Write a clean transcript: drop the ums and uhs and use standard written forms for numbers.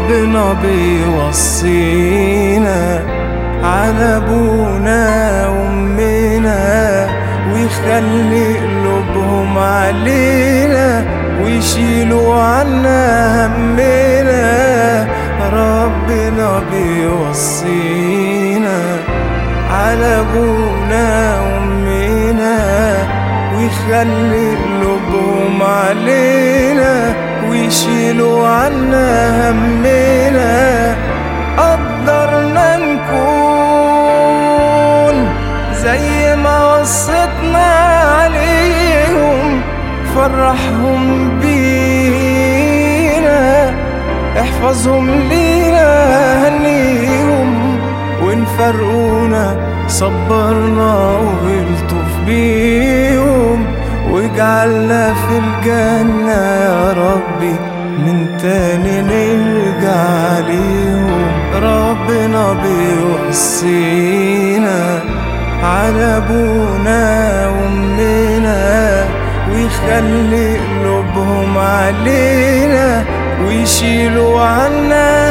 ربنا بيوصينا على ابونا وامنا، ويخلي قلوبهم علينا ويشيلوا عنا همنا. ربنا بيوصينا على ابونا وامنا، ويخلي قلوبهم علينا ويشيلوا عنا همنا. قدرنا نكون زي ما وصتنا عليهم، فرحهم بينا، احفظهم لينا، هنيهم. وإن فرقونا صبرنا والطف بيهم، واجعلنا في الجنة يا ربي من تاني نرجع ليهم. ربنا بيوصينا على ابونا وامنا، ويخلي قلوبهم علينا ويشيلوا عنا